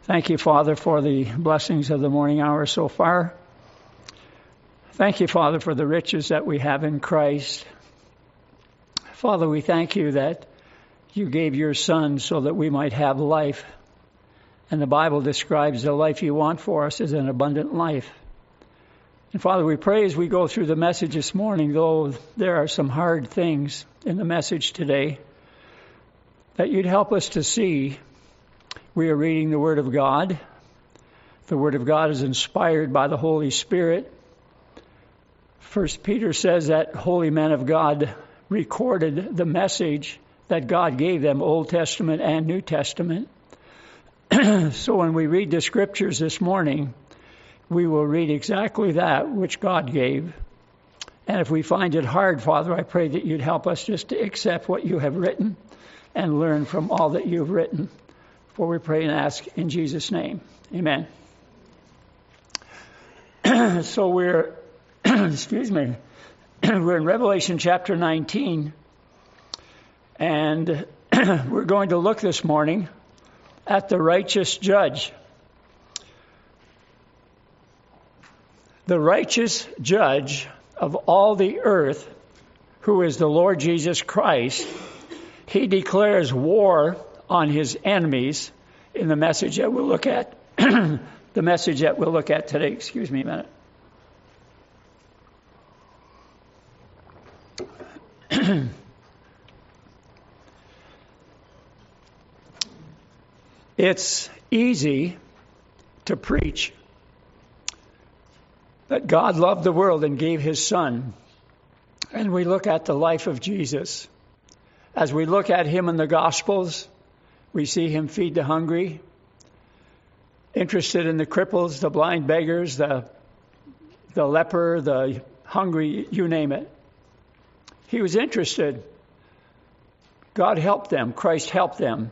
Thank you, Father, for the blessings of the morning hour so far. Thank you, Father, for the riches that we have in Christ. Father, we thank you that you gave your Son so that we might have life. And the Bible describes the life you want for us as an abundant life. And Father, we pray as we go through the message this morning, though there are some hard things in the message today, that you'd help us to see we are reading the Word of God. The Word of God is inspired by the Holy Spirit. First Peter says that holy men of God recorded the message that God gave them, Old Testament and New Testament. So when we read the Scriptures this morning, we will read exactly that which God gave. And if we find it hard, Father, I pray that you'd help us just to accept what you have written and learn from all that you've written. For we pray and ask in Jesus' name. Amen. So we're, we're in Revelation chapter 19. And we're going to look this morning at the righteous judge. The righteous judge of all the earth, who is the Lord Jesus Christ. He declares war on his enemies in the message that we'll look at. The message that we'll look at today. Excuse me a minute. It's easy to preach that God loved the world and gave his Son. And we look at the life of Jesus. As we look at him in the Gospels, we see him feed the hungry, interested in the cripples, the blind beggars, the leper, the hungry, you name it. He was interested. God helped them. Christ helped them.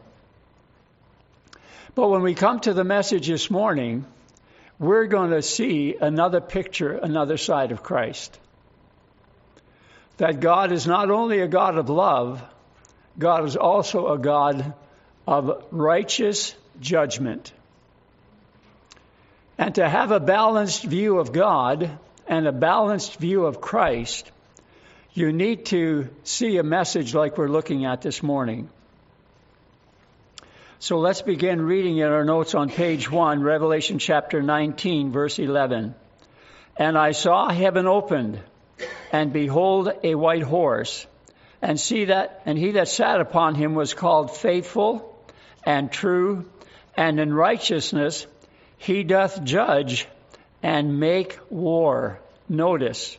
But when we come to the message this morning, we're going to see another picture, another side of Christ. That God is not only a God of love, God is also a God of righteous judgment. And to have a balanced view of God and a balanced view of Christ, you need to see a message like we're looking at this morning. So let's begin reading in our notes on page 1, Revelation chapter 19, verse 11. And I saw heaven opened, and behold, a white horse. And he that sat upon him was called Faithful and True, and in righteousness he doth judge and make war. Notice.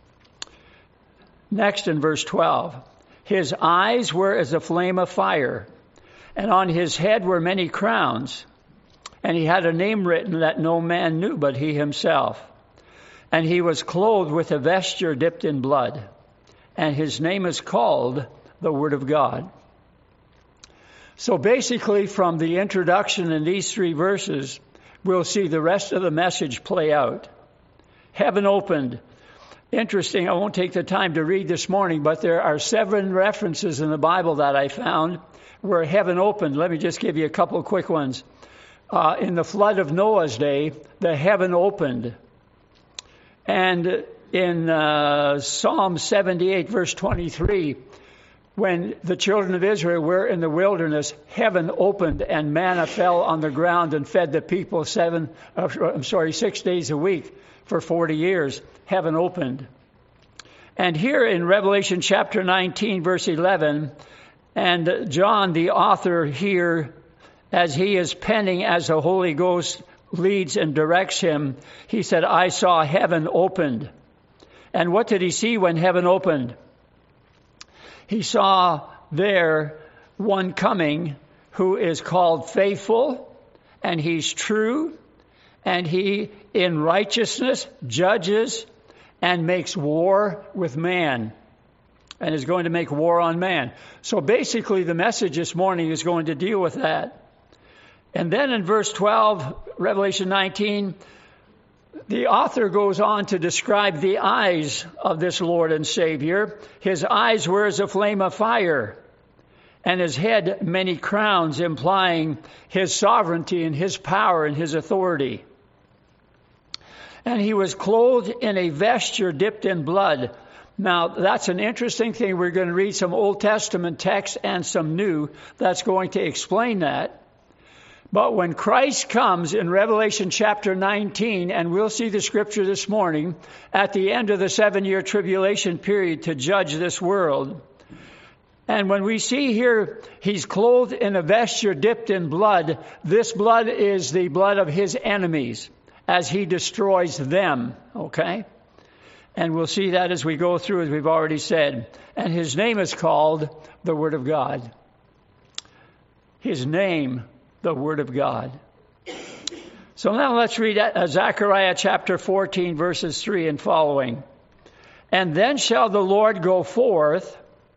Next in verse 12. His eyes were as a flame of fire, and on his head were many crowns, and he had a name written that no man knew but he himself. And he was clothed with a vesture dipped in blood, and his name is called the Word of God. So basically, from the introduction in these 3 verses, we'll see the rest of the message play out. Heaven opened. Interesting, I won't take the time to read this morning, but there are 7 references in the Bible that I found where heaven opened. Let me just give you a couple of quick ones. In the flood of Noah's day, the heaven opened. And in Psalm 78, verse 23, when the children of Israel were in the wilderness, heaven opened and manna fell on the ground and fed the people 6 days a week for 40 years. Heaven opened. And here in Revelation chapter 19, verse 11, and John, the author here, as he is penning as the Holy Ghost leads and directs him, he said, I saw heaven opened. And what did he see when heaven opened? He saw there one coming who is called Faithful, and he's true, and he in righteousness judges and makes war with man, and is going to make war on man. So basically the message this morning is going to deal with that. And then in verse 12, Revelation 19, the author goes on to describe the eyes of this Lord and Savior. His eyes were as a flame of fire, and his head many crowns, implying his sovereignty and his power and his authority. And he was clothed in a vesture dipped in blood. Now, that's an interesting thing. We're going to read some Old Testament text and some New that's going to explain that. But when Christ comes in Revelation chapter 19, and we'll see the scripture this morning, at the end of the 7-year tribulation period to judge this world. And when we see here, he's clothed in a vesture dipped in blood. This blood is the blood of his enemies as he destroys them. Okay? And we'll see that as we go through, as we've already said. And his name is called the Word of God. His name, the Word of God. So now let's read Zechariah chapter 14, verses 3 and following. And then shall the Lord go forth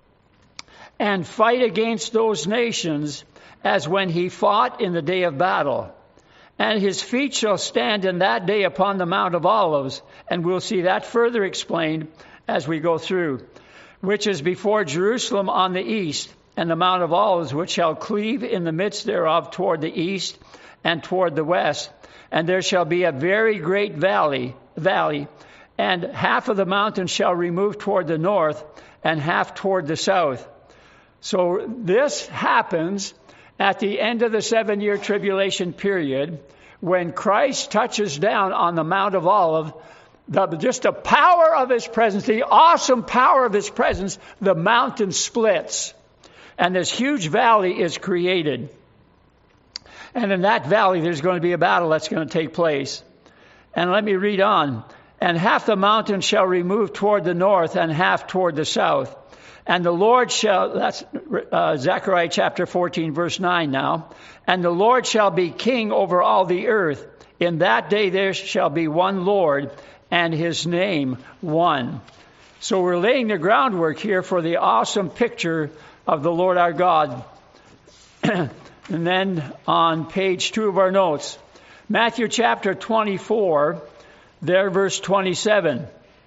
and fight against those nations as when he fought in the day of battle. And his feet shall stand in that day upon the Mount of Olives. And we'll see that further explained as we go through. Which is before Jerusalem on the east, and the Mount of Olives, which shall cleave in the midst thereof toward the east and toward the west. And there shall be a very great valley, and half of the mountain shall remove toward the north, and half toward the south. So this happens at the end of the 7-year tribulation period, when Christ touches down on the Mount of Olives, just the power of his presence, the awesome power of his presence, the mountain splits. And this huge valley is created. And in that valley, there's going to be a battle that's going to take place. And let me read on. And half the mountain shall remove toward the north, and half toward the south. And the Lord shall, that's Zechariah chapter 14, verse 9 now. And the Lord shall be king over all the earth. In that day there shall be one Lord, and his name one. So we're laying the groundwork here for the awesome picture of the Lord our God. And then on page 2 of our notes, Matthew chapter 24, there verse 27.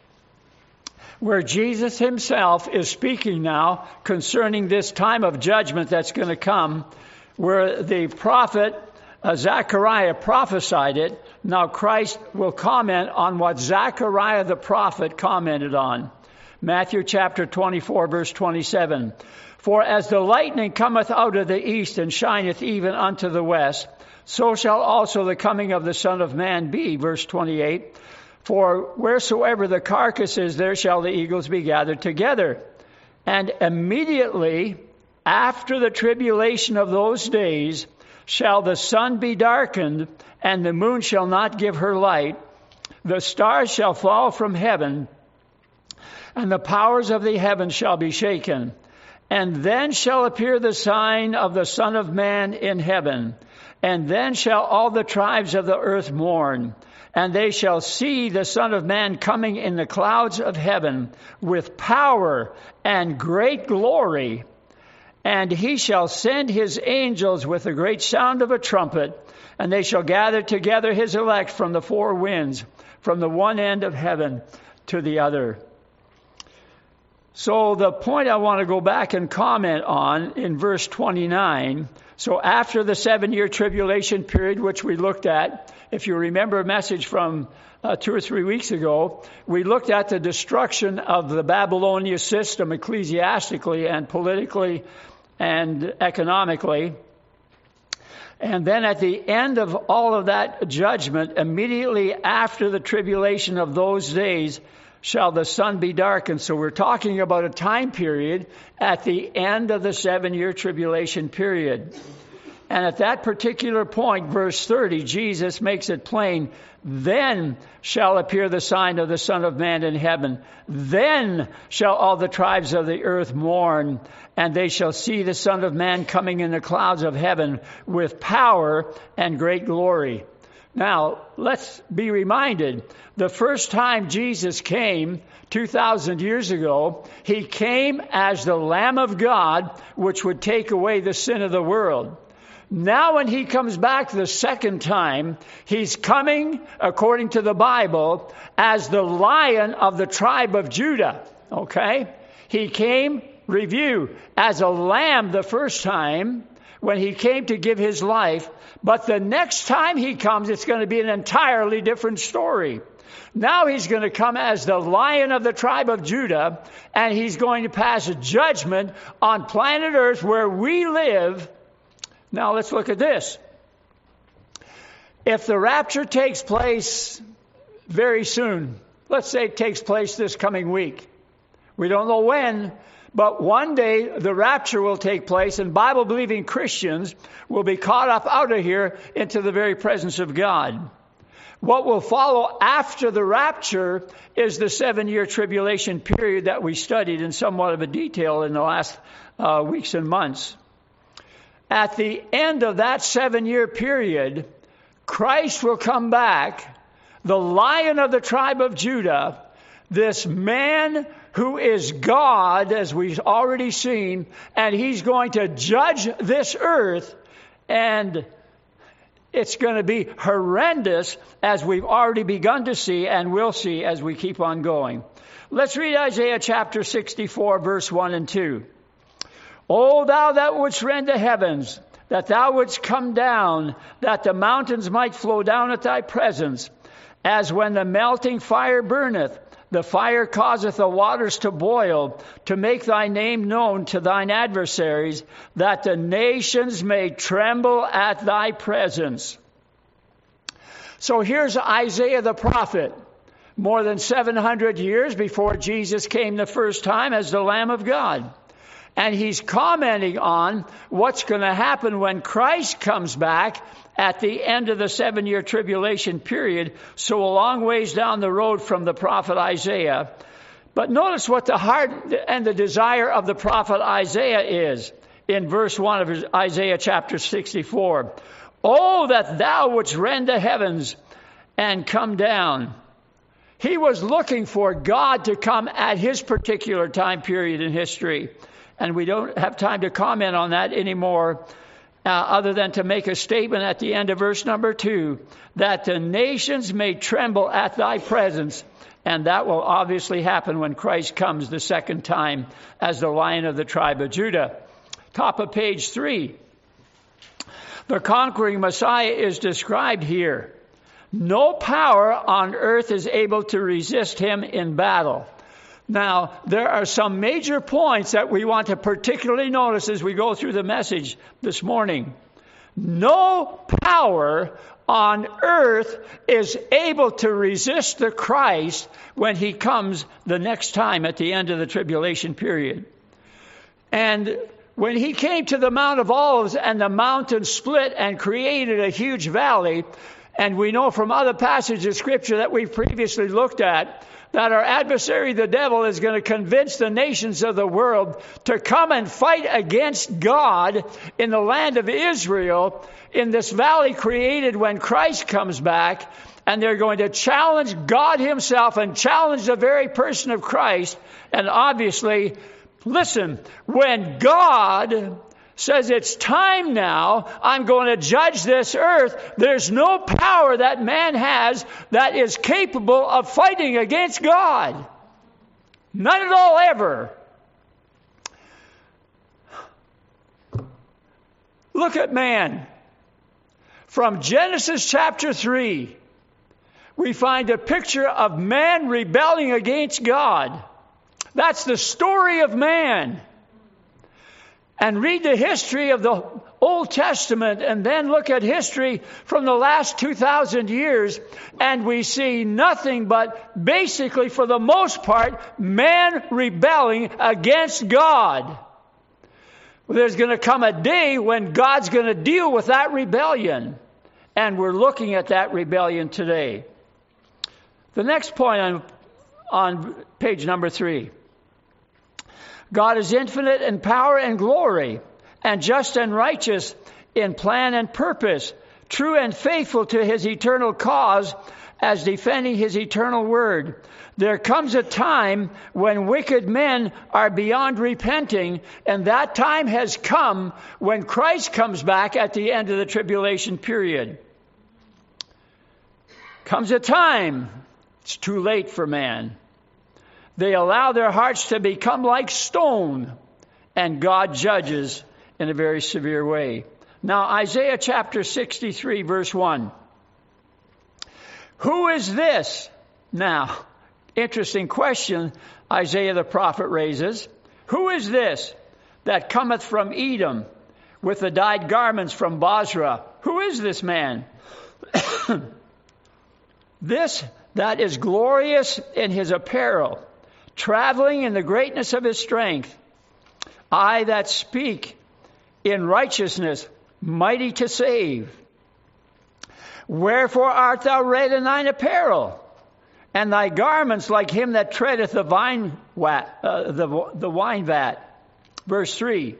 Where Jesus himself is speaking now concerning this time of judgment that's going to come, where the prophet Zechariah prophesied it. Now Christ will comment on what Zechariah the prophet commented on. Matthew chapter 24, verse 27. For as the lightning cometh out of the east and shineth even unto the west, so shall also the coming of the Son of Man be. Verse 28. For wheresoever the carcass is, there shall the eagles be gathered together. And immediately after the tribulation of those days shall the sun be darkened, and the moon shall not give her light. The stars shall fall from heaven, and the powers of the heavens shall be shaken. And then shall appear the sign of the Son of Man in heaven. And then shall all the tribes of the earth mourn. And they shall see the Son of Man coming in the clouds of heaven with power and great glory. And he shall send his angels with a great sound of a trumpet, and they shall gather together his elect from the four winds, from the one end of heaven to the other. So the point I want to go back and comment on in verse 29, so after the 7-year tribulation period, which we looked at, if you remember a message from 2 or 3 weeks ago, we looked at the destruction of the Babylonian system ecclesiastically and politically and economically. And then at the end of all of that judgment, immediately after the tribulation of those days, shall the sun be darkened. So we're talking about a time period at the end of the 7-year tribulation period. And at that particular point, verse 30, Jesus makes it plain, then shall appear the sign of the Son of Man in heaven. Then shall all the tribes of the earth mourn, and they shall see the Son of Man coming in the clouds of heaven with power and great glory. Now, let's be reminded, the first time Jesus came 2,000 years ago, he came as the Lamb of God, which would take away the sin of the world. Now when he comes back the second time, he's coming, according to the Bible, as the Lion of the tribe of Judah. Okay? He came review, as a lamb the first time when he came to give his life, but the next time he comes, it's going to be an entirely different story. Now he's going to come as the Lion of the tribe of Judah, and he's going to pass a judgment on planet Earth where we live. Now let's look at this. If the rapture takes place very soon, let's say it takes place this coming week. We don't know when, but one day the rapture will take place, and Bible-believing Christians will be caught up out of here into the very presence of God. What will follow after the rapture is the 7-year tribulation period that we studied in somewhat of a detail in the last weeks and months. At the end of that 7-year period, Christ will come back, the Lion of the tribe of Judah, this man who is God, as we've already seen, and he's going to judge this earth, and it's going to be horrendous, as we've already begun to see and will see as we keep on going. Let's read Isaiah chapter 64, verse 1 and 2. O thou that wouldst rend the heavens, that thou wouldst come down, that the mountains might flow down at thy presence, as when the melting fire burneth, the fire causeth the waters to boil, to make thy name known to thine adversaries, that the nations may tremble at thy presence. So here's Isaiah the prophet, more than 700 years before Jesus came the first time as the Lamb of God. And he's commenting on what's going to happen when Christ comes back at the end of the 7-year tribulation period, so a long ways down the road from the prophet Isaiah. But notice what the heart and the desire of the prophet Isaiah is in verse 1 of Isaiah chapter 64. Oh, that thou wouldst rend the heavens and come down. He was looking for God to come at his particular time period in history. And we don't have time to comment on that anymore, other than to make a statement at the end of verse number 2, that the nations may tremble at thy presence. And that will obviously happen when Christ comes the second time as the Lion of the tribe of Judah. Top of page 3. The conquering Messiah is described here. No power on earth is able to resist him in battle. Now, there are some major points that we want to particularly notice as we go through the message this morning. No power on earth is able to resist the Christ when he comes the next time at the end of the tribulation period. And when he came to the Mount of Olives and the mountain split and created a huge valley, and we know from other passages of Scripture that we've previously looked at, that our adversary, the devil, is going to convince the nations of the world to come and fight against God in the land of Israel in this valley created when Christ comes back. And they're going to challenge God himself and challenge the very person of Christ. And obviously, listen, when God says it's time now, I'm going to judge this earth, there's no power that man has that is capable of fighting against God. None at all ever. Look at man. From Genesis chapter 3, we find a picture of man rebelling against God. That's the story of man. And read the history of the Old Testament and then look at history from the last 2,000 years, and we see nothing but basically, for the most part, man rebelling against God. Well, there's going to come a day when God's going to deal with that rebellion, and we're looking at that rebellion today. The next point on page number 3. God is infinite in power and glory, and just and righteous in plan and purpose, true and faithful to his eternal cause as defending his eternal word. There comes a time when wicked men are beyond repenting, and that time has come when Christ comes back at the end of the tribulation period. Comes a time, it's too late for man. They allow their hearts to become like stone. and God judges in a very severe way. Now, Isaiah chapter 63, verse 1. Who is this? Now, interesting question Isaiah the prophet raises. Who is this that cometh from Edom with the dyed garments from Bozrah? Who is this man? This that is glorious in his apparel, traveling in the greatness of his strength. I that speak in righteousness, mighty to save. Wherefore art thou red in thine apparel, and thy garments like him that treadeth the wine vat? Verse 3.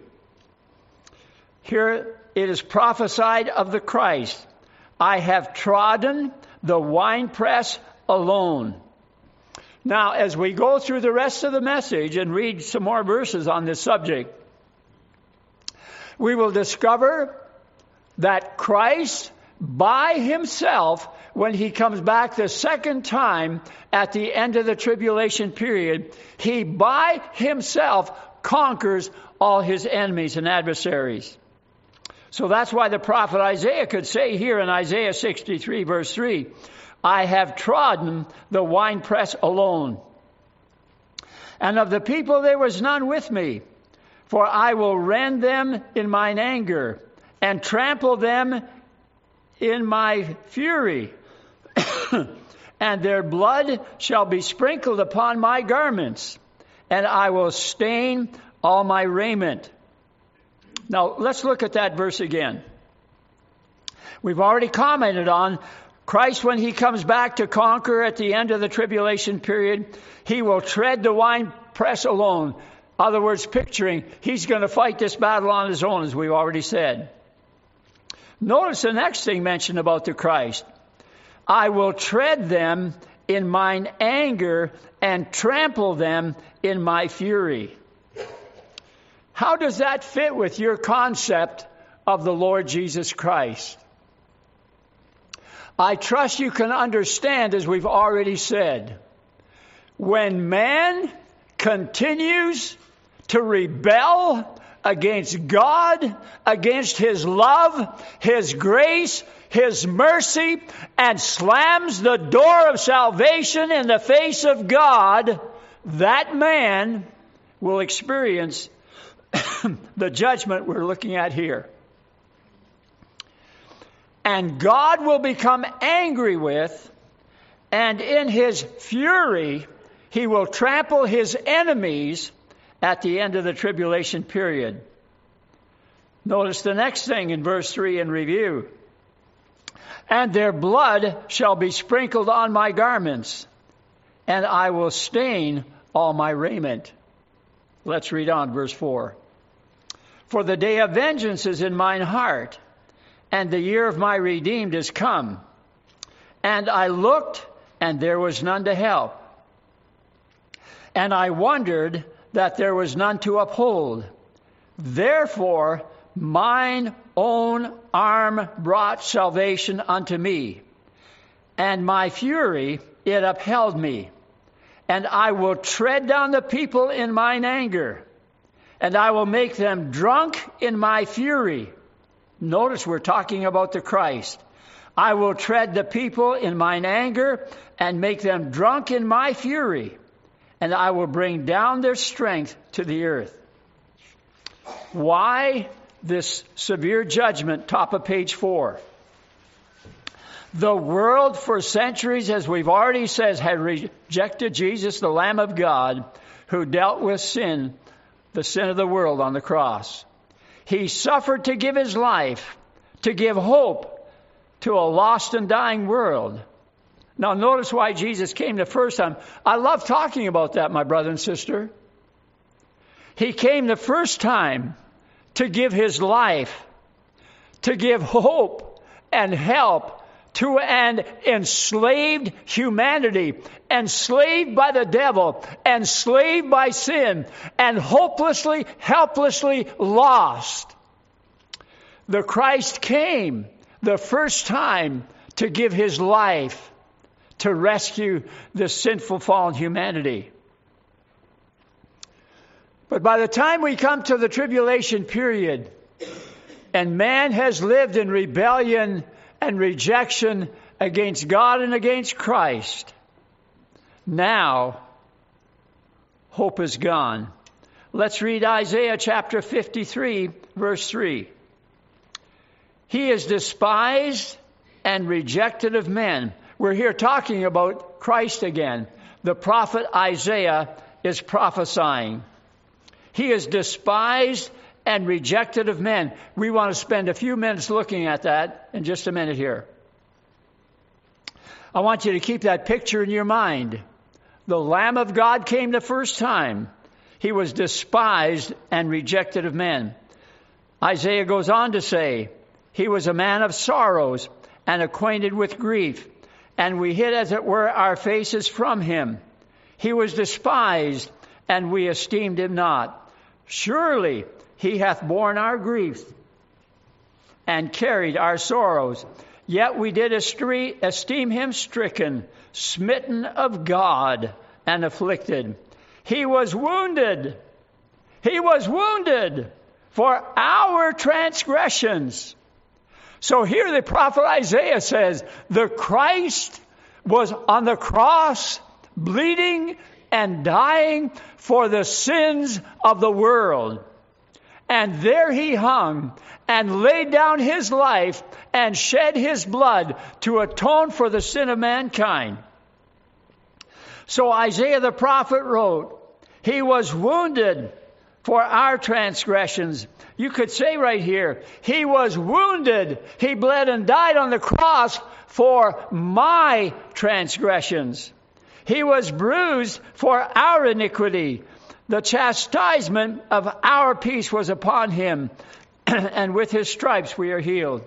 Here it is prophesied of the Christ. I have trodden the winepress alone. Now, as we go through the rest of the message and read some more verses on this subject, we will discover that Christ, by himself, when he comes back the second time at the end of the tribulation period, he by himself conquers all his enemies and adversaries. So that's why the prophet Isaiah could say here in Isaiah 63 verse 3, I have trodden the winepress alone. And of the people there was none with me, for I will rend them in mine anger and trample them in my fury. And their blood shall be sprinkled upon my garments, and I will stain all my raiment. Now, let's look at that verse again. We've already commented on Christ when he comes back to conquer at the end of the tribulation period. He will tread the winepress alone. In other words, picturing he's going to fight this battle on his own, as we've already said. Notice the next thing mentioned about the Christ. I will tread them in mine anger and trample them in my fury. How does that fit with your concept of the Lord Jesus Christ? I trust you can understand, as we've already said, when man continues to rebel against God, against his love, his grace, his mercy, and slams the door of salvation in the face of God, that man will experience the judgment we're looking at here. And God will become angry with, and in his fury, he will trample his enemies at the end of the tribulation period. Notice the next thing in verse 3 in review. And their blood shall be sprinkled on my garments, and I will stain all my raiment. Let's read on, verse 4. For the day of vengeance is in mine heart, and the year of my redeemed is come. And I looked, and there was none to help. And I wondered that there was none to uphold. Therefore, mine own arm brought salvation unto me, and my fury, it upheld me. And I will tread down the people in mine anger, and I will make them drunk in my fury. Notice we're talking about the Christ. I will tread the people in mine anger and make them drunk in my fury, and I will bring down their strength to the earth. Why this severe judgment? Top of page 4. The world for centuries, as we've already said, had rejected Jesus, the Lamb of God, who dealt with sin, the sin of the world on the cross. He suffered to give his life, to give hope to a lost and dying world. Now notice why Jesus came the first time. I love talking about that, my brother and sister. He came the first time to give his life, to give hope and help to an enslaved humanity, enslaved by the devil, enslaved by sin, and hopelessly, helplessly lost. The Christ came the first time to give his life to rescue the sinful, fallen humanity. But by the time we come to the tribulation period, and man has lived in rebellion and rejection against God and against Christ, now hope is gone. Let's read Isaiah chapter 53, verse 3. He is despised and rejected of men. We're here talking about Christ again. The prophet Isaiah is prophesying. He is despised and rejected of men. We want to spend a few minutes looking at that in just a minute here. I want you to keep that picture in your mind. The Lamb of God came the first time. He was despised and rejected of men. Isaiah goes on to say, he was a man of sorrows and acquainted with grief, and we hid, as it were, our faces from him. He was despised, and we esteemed him not. Surely he hath borne our griefs and carried our sorrows. Yet we did esteem him stricken, smitten of God, and afflicted. He was wounded. He was wounded for our transgressions. So here the prophet Isaiah says, the Christ was on the cross, bleeding and dying for the sins of the world. And there he hung and laid down his life and shed his blood to atone for the sin of mankind. So Isaiah the prophet wrote, he was wounded for our transgressions. You could say right here, he was wounded. He bled and died on the cross for my transgressions. He was bruised for our iniquity. The chastisement of our peace was upon him, and with his stripes we are healed.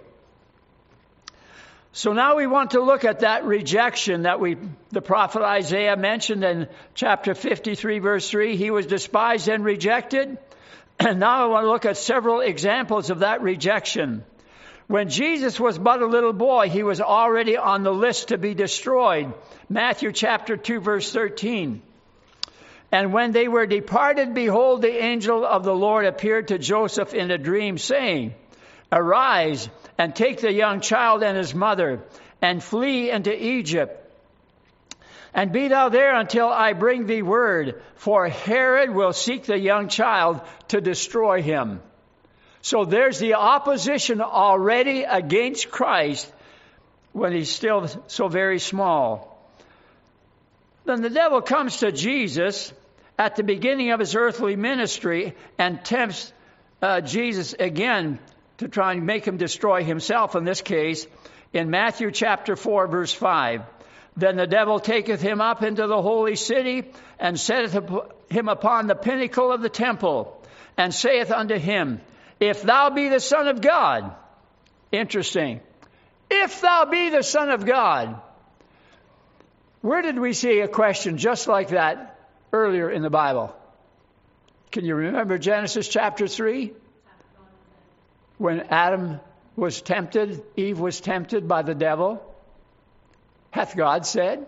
So now we want to look at that rejection that the prophet Isaiah mentioned in chapter 53, verse 3. He was despised and rejected. And now I want to look at several examples of that rejection. When Jesus was but a little boy, he was already on the list to be destroyed. Matthew chapter 2, verse 13. And when they were departed, behold, the angel of the Lord appeared to Joseph in a dream, saying, Arise, and take the young child and his mother, and flee into Egypt. And be thou there until I bring thee word, for Herod will seek the young child to destroy him. So there's the opposition already against Christ when he's still so very small. Then the devil comes to Jesus at the beginning of his earthly ministry and tempts Jesus again to try and make him destroy himself, in this case, in Matthew chapter 4, verse 5. Then the devil taketh him up into the holy city, and setteth him upon the pinnacle of the temple, and saith unto him, If thou be the Son of God. Interesting. If thou be the Son of God. Where did we see a question just like that earlier in the Bible? Can you remember Genesis chapter 3? When Adam was tempted, Eve was tempted by the devil. Hath God said?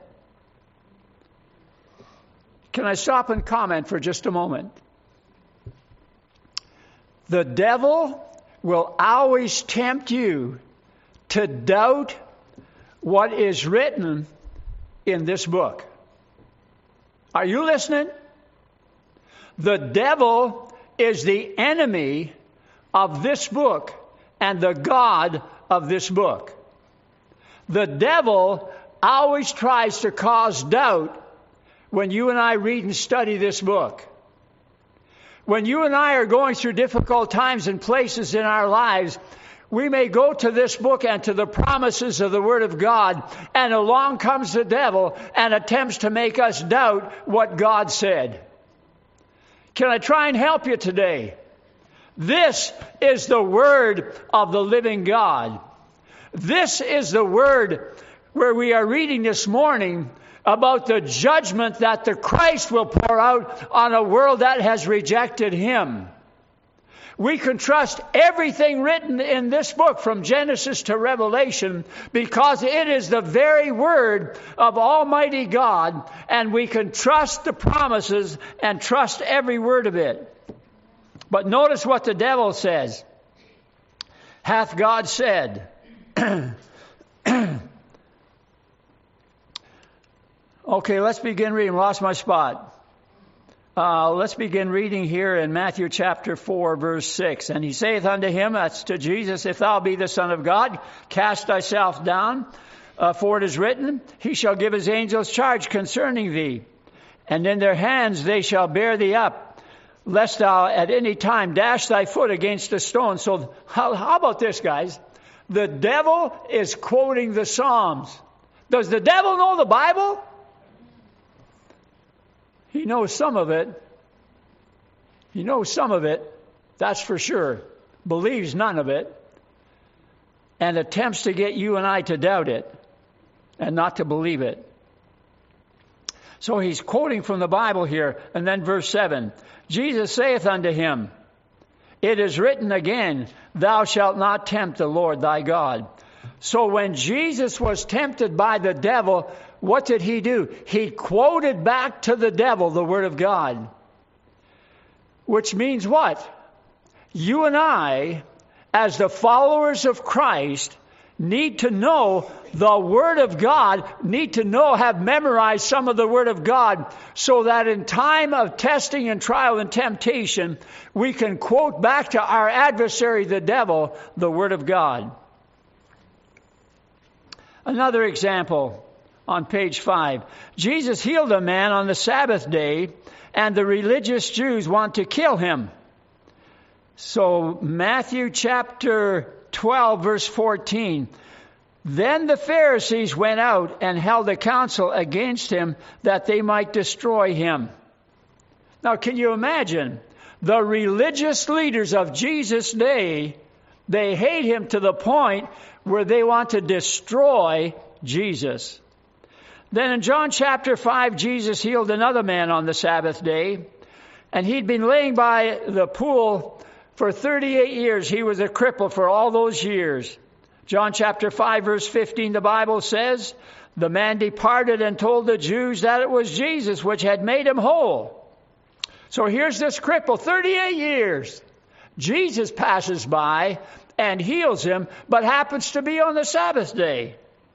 Can I stop and comment for just a moment? The devil will always tempt you to doubt what is written in this book. Are you listening? The devil is the enemy of this book and the God of this book. The devil always tries to cause doubt when you and I read and study this book. When you and I are going through difficult times and places in our lives, we may go to this book and to the promises of the Word of God, and along comes the devil and attempts to make us doubt what God said. Can I try and help you today? This is the Word of the living God. This is the Word where we are reading this morning about the judgment that the Christ will pour out on a world that has rejected Him. We can trust everything written in this book from Genesis to Revelation because it is the very word of Almighty God, and we can trust the promises and trust every word of it. But notice what the devil says. Hath God said? Okay, let's begin reading. Lost my spot. Let's begin reading here in Matthew chapter 4, verse 6. And he saith unto him, that's to Jesus, If thou be the Son of God, cast thyself down, for it is written, He shall give His angels charge concerning thee. And in their hands they shall bear thee up, lest thou at any time dash thy foot against a stone. So how about this, guys? The devil is quoting the Psalms. Does the devil know the Bible? He knows some of it. He knows some of it, that's for sure. Believes none of it. And attempts to get you and I to doubt it and not to believe it. So he's quoting from the Bible here. And then verse 7. Jesus saith unto him, It is written again, Thou shalt not tempt the Lord thy God. So when Jesus was tempted by the devil, what did he do? He quoted back to the devil the Word of God. Which means what? You and I, as the followers of Christ, need to know the Word of God, need to know, have memorized some of the Word of God, so that in time of testing and trial and temptation, we can quote back to our adversary, the devil, the Word of God. Another example on page 5. Jesus healed a man on the Sabbath day, and the religious Jews want to kill him. So Matthew chapter 12, verse 14. Then the Pharisees went out and held a council against him that they might destroy him. Now, can you imagine? The religious leaders of Jesus' day, they hate him to the point where they want to destroy Jesus. Then in John chapter 5, Jesus healed another man on the Sabbath day, and he'd been laying by the pool for 38 years. He was a cripple for all those years. John chapter 5, verse 15, the Bible says, The man departed and told the Jews that it was Jesus which had made him whole. So here's this cripple, 38 years. Jesus passes by and heals him, but happens to be on the Sabbath day.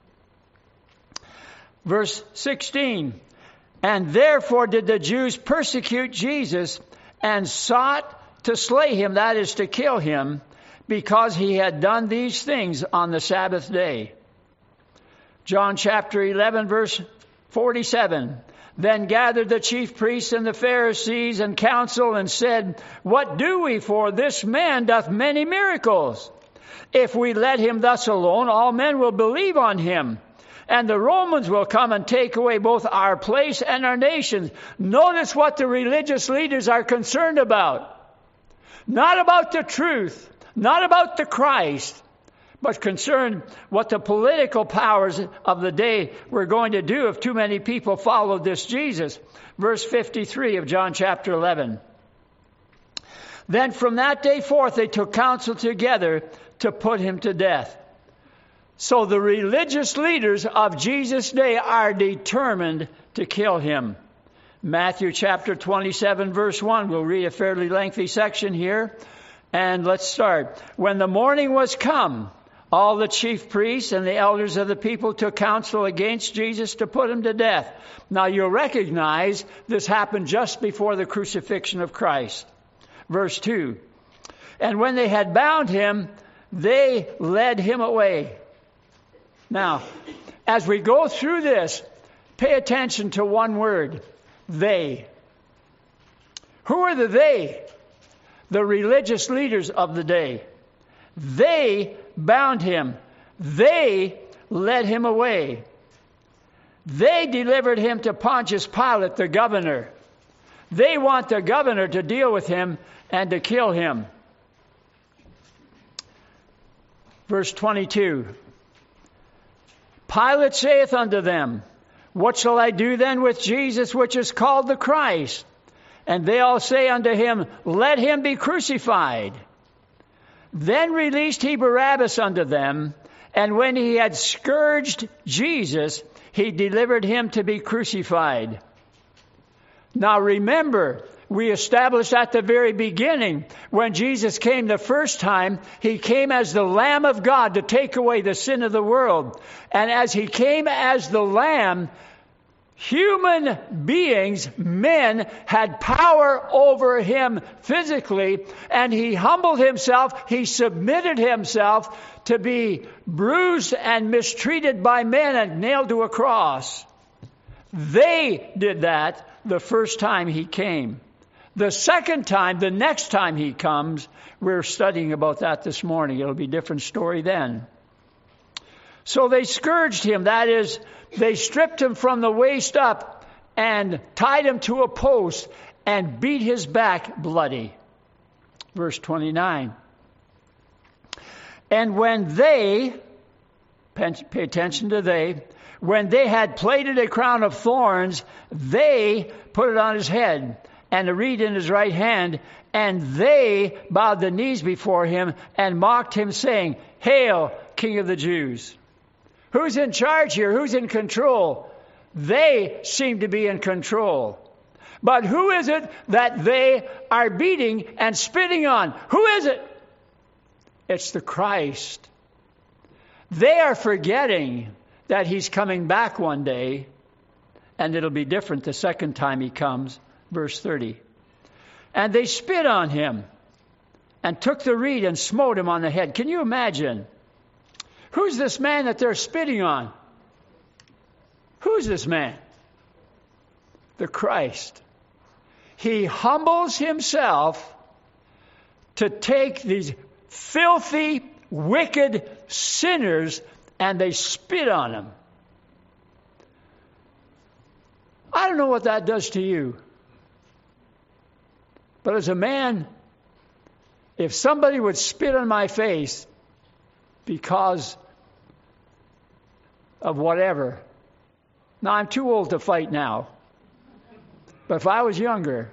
Verse 16, And therefore did the Jews persecute Jesus and sought to slay him, that is, to kill him, because he had done these things on the Sabbath day. John chapter 11, verse 47. Then gathered the chief priests and the Pharisees and council and said, What do we? For this man doth many miracles. If we let him thus alone, all men will believe on him. And the Romans will come and take away both our place and our nations. Notice what the religious leaders are concerned about. Not about the truth, not about the Christ, but concerned what the political powers of the day were going to do if too many people followed this Jesus. Verse 53 of John chapter 11. Then from that day forth they took counsel together to put him to death. So the religious leaders of Jesus' day are determined to kill him. Matthew chapter 27, verse 1. We'll read a fairly lengthy section here. And let's start. When the morning was come, all the chief priests and the elders of the people took counsel against Jesus to put him to death. Now you'll recognize this happened just before the crucifixion of Christ. Verse 2. And when they had bound him, they led him away. Now, as we go through this, pay attention to one word. They. Who are the they? The religious leaders of the day. They bound him. They led him away. They delivered him to Pontius Pilate, the governor. They want the governor to deal with him and to kill him. Verse 22. Pilate saith unto them, What shall I do then with Jesus, which is called the Christ? And they all say unto him, Let him be crucified. Then released he Barabbas unto them, and when he had scourged Jesus, he delivered him to be crucified. Now remember, we established at the very beginning, when Jesus came the first time, He came as the Lamb of God to take away the sin of the world. And as He came as the Lamb, human beings, men, had power over Him physically, and He humbled Himself, He submitted Himself to be bruised and mistreated by men and nailed to a cross. They did that the first time He came. The second time, the next time He comes, we're studying about that this morning. It'll be a different story then. So they scourged Him. That is, they stripped Him from the waist up and tied Him to a post and beat His back bloody. Verse 29. And when they, pay attention to they, when they had plaited a crown of thorns, they put it on His head and a reed in His right hand, and they bowed the knees before Him and mocked Him, saying, Hail, King of the Jews. Who's in charge here? Who's in control? They seem to be in control. But who is it that they are beating and spitting on? Who is it? It's the Christ. They are forgetting that He's coming back one day, and it'll be different the second time He comes. Verse 30. And they spit on Him and took the reed and smote Him on the head. Can you imagine? Who's this man that they're spitting on? Who's this man? The Christ. He humbles Himself to take these filthy, wicked sinners, and they spit on Him. I don't know what that does to you. But as a man, if somebody would spit on my face because of whatever. Now, I'm too old to fight now. But if I was younger.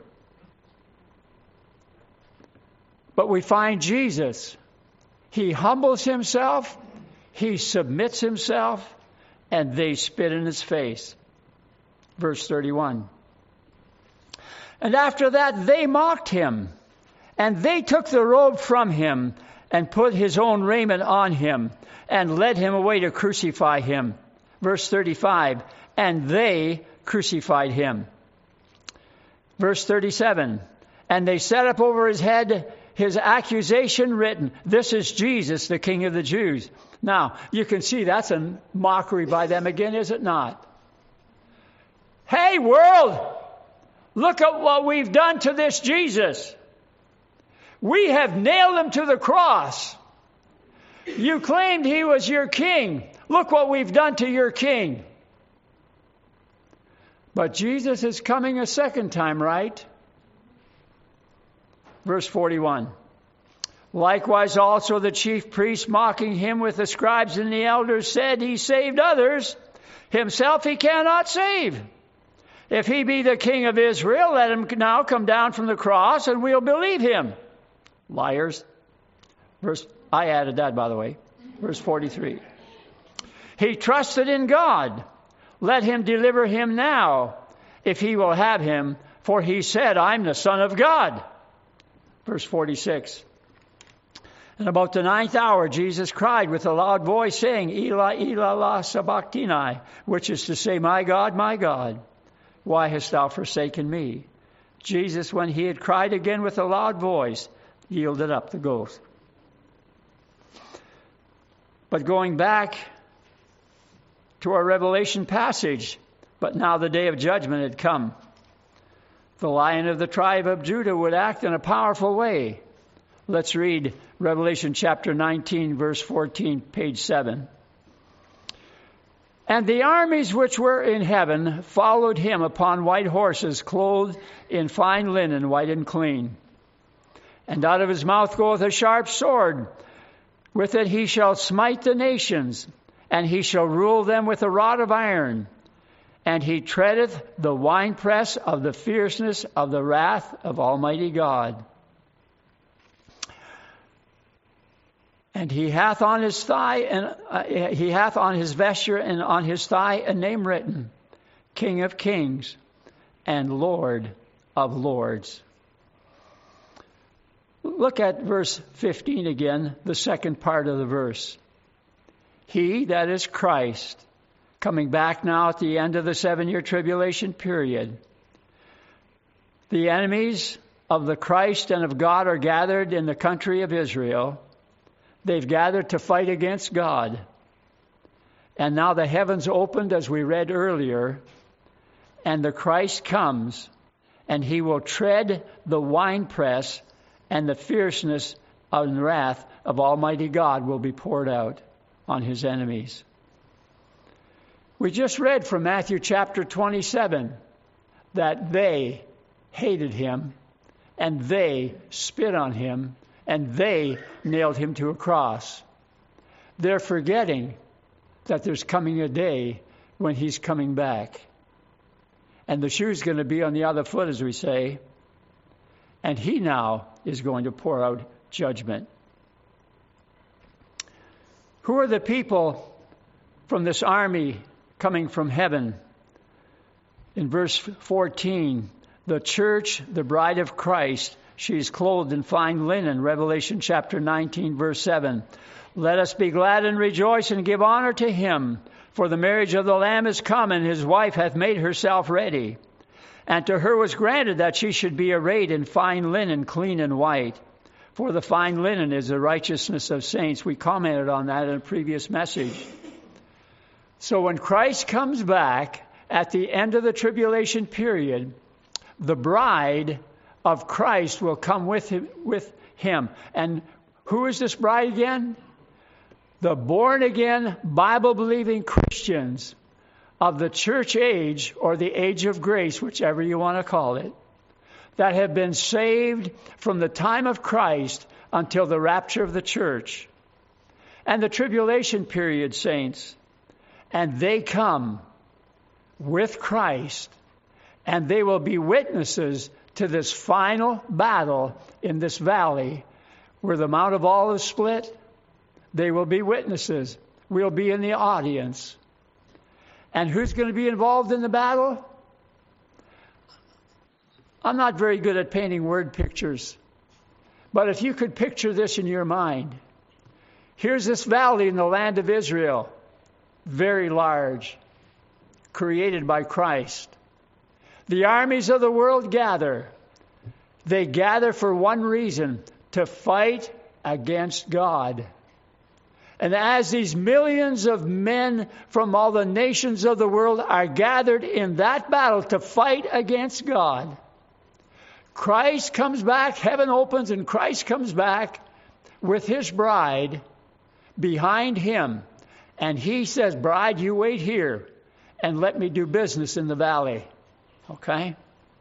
But we find Jesus. He humbles Himself. He submits Himself. And they spit in His face. Verse 31. And after that they mocked Him. And they took the robe from Him and put His own raiment on Him and led Him away to crucify Him. Verse 35. And they crucified Him. Verse 37. And they set up over His head His accusation written, This is Jesus, the King of the Jews. Now, you can see that's a mockery by them again, is it not? Hey, world! Look at what we've done to this Jesus. We have nailed Him to the cross. You claimed He was your king. Look what we've done to your king. But Jesus is coming a second time, right? Verse 41. Likewise also the chief priests, mocking Him with the scribes and the elders, said, He saved others. Himself He cannot save. If He be the King of Israel, let Him now come down from the cross, and we'll believe Him. Liars. I added that, by the way. Verse 43. He trusted in God. Let Him deliver Him now, if He will have Him, for He said, I'm the Son of God. Verse 46. And about the 9th hour, Jesus cried with a loud voice, saying, Eli, Eli, lama sabachthani, which is to say, my God, why hast thou forsaken me? Jesus, when He had cried again with a loud voice, yielded up the ghost. But going back to our Revelation passage, but now the day of judgment had come. The Lion of the tribe of Judah would act in a powerful way. Let's read Revelation chapter 19, verse 14, page 7. And the armies which were in heaven followed Him upon white horses, clothed in fine linen, white and clean. And out of His mouth goeth a sharp sword. With it He shall smite the nations, and He shall rule them with a rod of iron. And He treadeth the winepress of the fierceness of the wrath of Almighty God. And He hath on His thigh, and He hath on His vesture and on His thigh a name written, King of Kings and Lord of lords. Look at verse 15 again, the second part of the verse. He, that is Christ, coming back now at the end of the 7-year tribulation period. The enemies of the Christ and of God are gathered in the country of Israel. They've gathered to fight against God. And now the heavens opened, as we read earlier, and the Christ comes, and he will tread the winepress, and the fierceness and wrath of Almighty God will be poured out on his enemies. We just read from Matthew chapter 27 that they hated him, and they spit on him, and they nailed him to a cross. They're forgetting that there's coming a day when he's coming back. And the shoe's going to be on the other foot, as we say. And he now is going to pour out judgment. Who are the people from this army coming from heaven? In verse 14, the church, the bride of Christ, she is clothed in fine linen. Revelation chapter 19, verse 7. Let us be glad and rejoice and give honor to him, for the marriage of the Lamb is come, and his wife hath made herself ready. And to her was granted that she should be arrayed in fine linen, clean and white. For the fine linen is the righteousness of saints. We commented on that in a previous message. So when Christ comes back at the end of the tribulation period, the bride of Christ will come with him. And who is this bride again? The born-again, Bible-believing Christians of the church age, or the age of grace, whichever you want to call it, that have been saved from the time of Christ until the rapture of the church and the tribulation period, saints. And they come with Christ, and they will be witnesses to this final battle in this valley where the Mount of Olives split. They will be witnesses. We'll be in the audience. And who's going to be involved in the battle? I'm not very good at painting word pictures. But if you could picture this in your mind. Here's this valley in the land of Israel. Very large. Created by Christ. The armies of the world gather. They gather for one reason. To fight against God. And as these millions of men from all the nations of the world are gathered in that battle to fight against God, Christ comes back, heaven opens, and Christ comes back with his bride behind him. And he says, bride, you wait here and let me do business in the valley. Okay?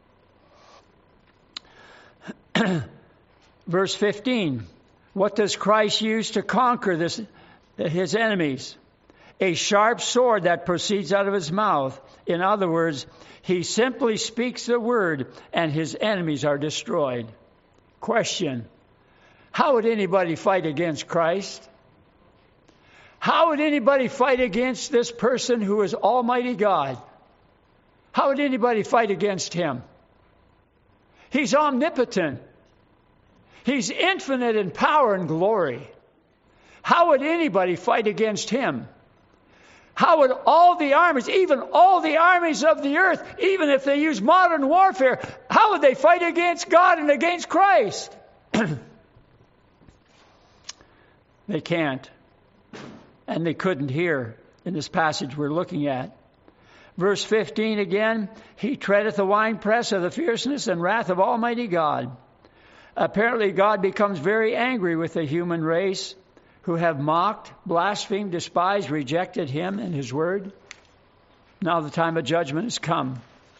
Verse 15. What does Christ use to conquer his enemies? A sharp sword that proceeds out of his mouth. In other words, he simply speaks the word and his enemies are destroyed. Question: how would anybody fight against Christ? How would anybody fight against this person who is Almighty God? How would anybody fight against him? He's omnipotent. He's infinite in power and glory. How would anybody fight against him? How would all the armies, even all the armies of the earth, even if they use modern warfare, how would they fight against God and against Christ? They can't. And they couldn't here in this passage we're looking at. Verse 15 again, he treadeth the winepress of the fierceness and wrath of Almighty God. Apparently God becomes very angry with the human race who have mocked, blasphemed, despised, rejected him and his word. Now the time of judgment has come.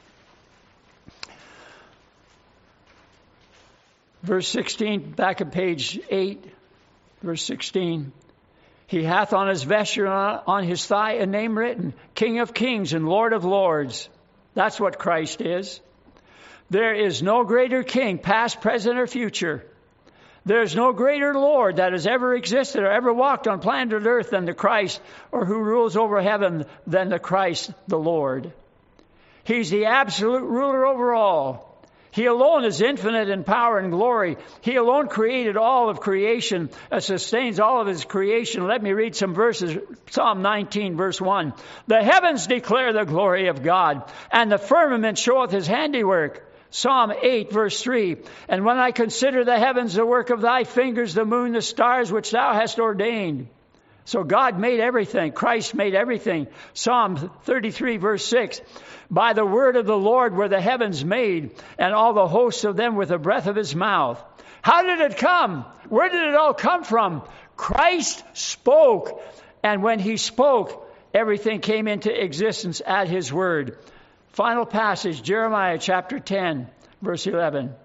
Verse 16, back at page 8, verse 16. He hath on his vesture on his thigh a name written, King of Kings and Lord of Lords. That's what Christ is. There is no greater king, past, present, or future. There's no greater Lord that has ever existed or ever walked on planet earth than the Christ, or who rules over heaven than the Christ, the Lord. He's the absolute ruler over all. He alone is infinite in power and glory. He alone created all of creation, sustains all of his creation. Let me read some verses. Psalm 19, verse 1. The heavens declare the glory of God, and the firmament showeth his handiwork. Psalm 8, verse 3. And when I consider the heavens, the work of thy fingers, the moon, the stars, which thou hast ordained. So God made everything. Christ made everything. Psalm 33, verse 6. By the word of the Lord were the heavens made, and all the hosts of them with the breath of his mouth. How did it come? Where did it all come from? Christ spoke. And when he spoke, everything came into existence at his word. Final passage, Jeremiah chapter 10, verse 11.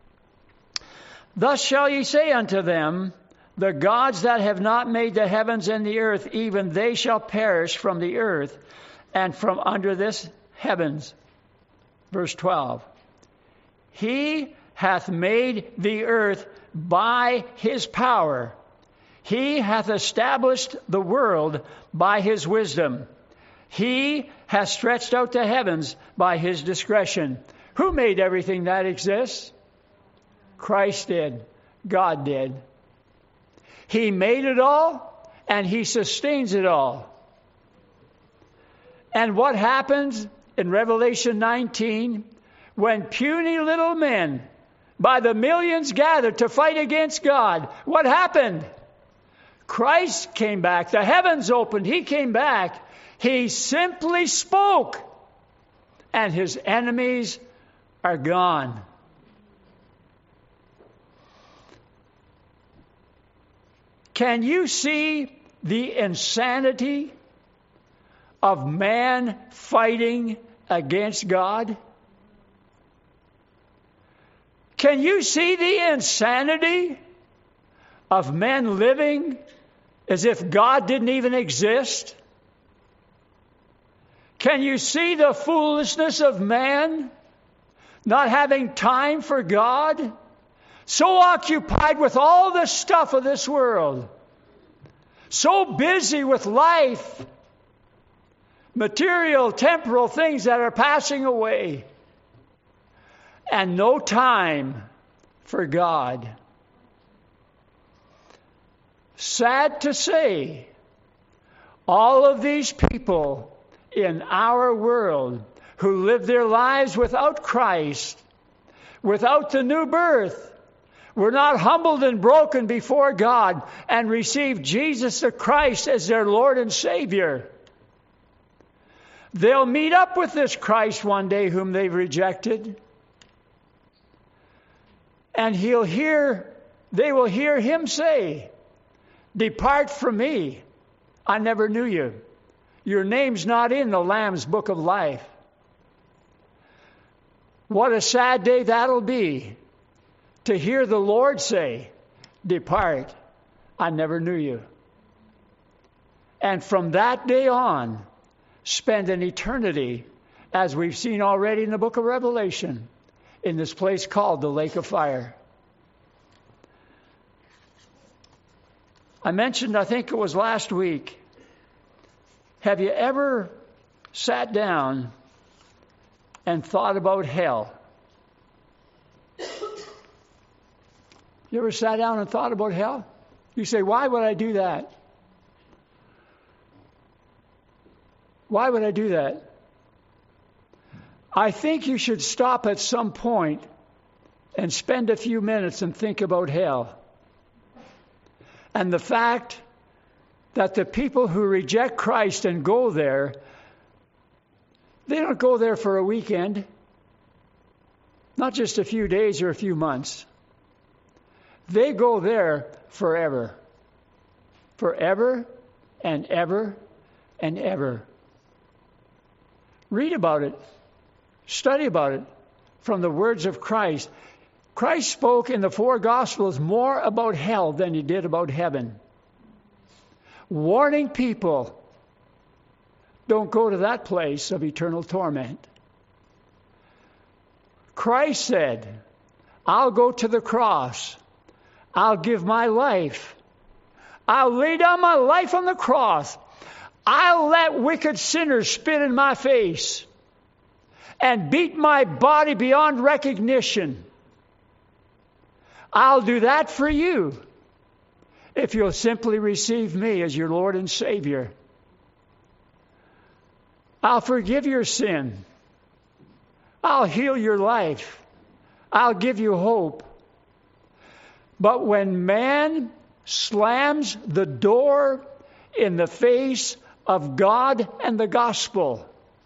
Thus shall ye say unto them, the gods that have not made the heavens and the earth, even they shall perish from the earth and from under this heavens. Verse 12. He hath made the earth by his power. He hath established the world by his wisdom. He hath stretched out the heavens by his discretion. Who made everything that exists? Christ did. God did. He made it all, and he sustains it all. And what happens in Revelation 19, when puny little men by the millions gathered to fight against God, what happened? Christ came back. The heavens opened. He came back. He simply spoke, and his enemies are gone. Can you see the insanity of man fighting against God? Can you see the insanity of men living as if God didn't even exist? Can you see the foolishness of man not having time for God? So occupied with all the stuff of this world. So busy with life. Material, temporal things that are passing away. And no time for God. Sad to say, all of these people in our world who live their lives without Christ, without the new birth, were not humbled and broken before God and received Jesus the Christ as their Lord and Savior. They'll meet up with this Christ one day whom they've rejected. And they will hear him say, depart from me, I never knew you. Your name's not in the Lamb's book of life. What a sad day that'll be. To hear the Lord say, depart, I never knew you. And from that day on, spend an eternity, as we've seen already in the book of Revelation, in this place called the lake of fire. I mentioned, I think it was last week, have you ever sat down and thought about hell? You ever sat down and thought about hell? You say, why would I do that? Why would I do that? I think you should stop at some point and spend a few minutes and think about hell. And the fact that the people who reject Christ and go there, they don't go there for a weekend, not just a few days or a few months. They go there forever. Forever and ever and ever. Read about it. Study about it from the words of Christ. Christ spoke in the four Gospels more about hell than he did about heaven. Warning people, don't go to that place of eternal torment. Christ said, I'll go to the cross. I'll give my life. I'll lay down my life on the cross. I'll let wicked sinners spit in my face. and beat my body beyond recognition. I'll do that for you if you'll simply receive me as your Lord and Savior. I'll forgive your sin. I'll heal your life. I'll give you hope. But when man slams the door in the face of God and the gospel,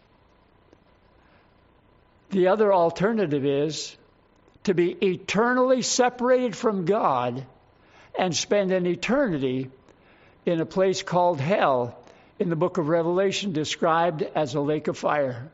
the other alternative is to be eternally separated from God and spend an eternity in a place called hell, in the book of Revelation described as a lake of fire.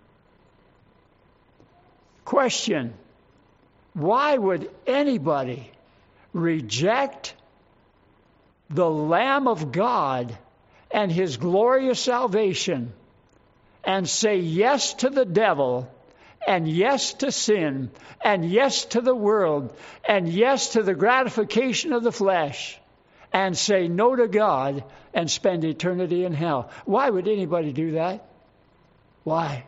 Question: why would anybody reject the Lamb of God and His glorious salvation and say yes to the devil and yes to sin and yes to the world and yes to the gratification of the flesh and say no to God and spend eternity in hell? Why would anybody do that? Why?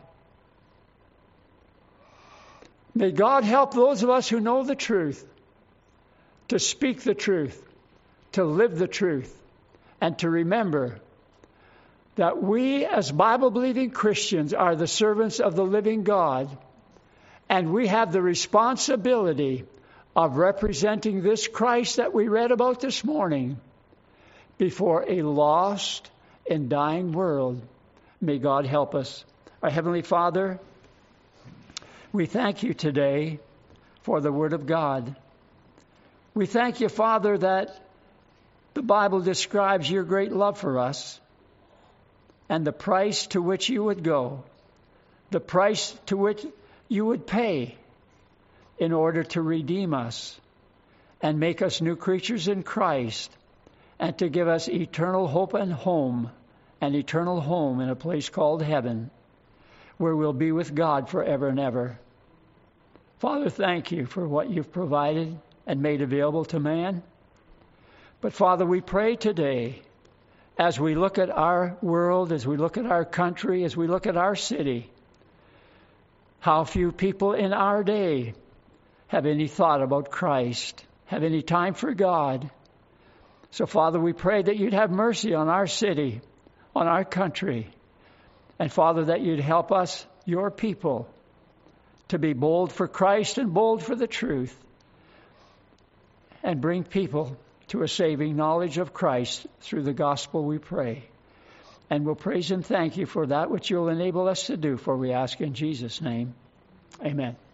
May God help those of us who know the truth to speak the truth, to live the truth, and to remember that we as Bible-believing Christians are the servants of the living God, and we have the responsibility of representing this Christ that we read about this morning before a lost and dying world. May God help us. Our Heavenly Father, we thank you today for the Word of God. We thank you, Father, that the Bible describes your great love for us and the price to which you would go, the price to which you would pay in order to redeem us and make us new creatures in Christ and to give us eternal hope and home, an eternal home in a place called heaven, where we'll be with God forever and ever. Father, thank you for what you've provided and made available to man. But Father, we pray today, as we look at our world, as we look at our country, as we look at our city, how few people in our day have any thought about Christ, have any time for God. So Father, we pray that you'd have mercy on our city, on our country, and Father, that you'd help us, your people, to be bold for Christ and bold for the truth, and bring people to a saving knowledge of Christ through the gospel, we pray. And we'll praise and thank you for that which you'll enable us to do, for we ask in Jesus' name. Amen.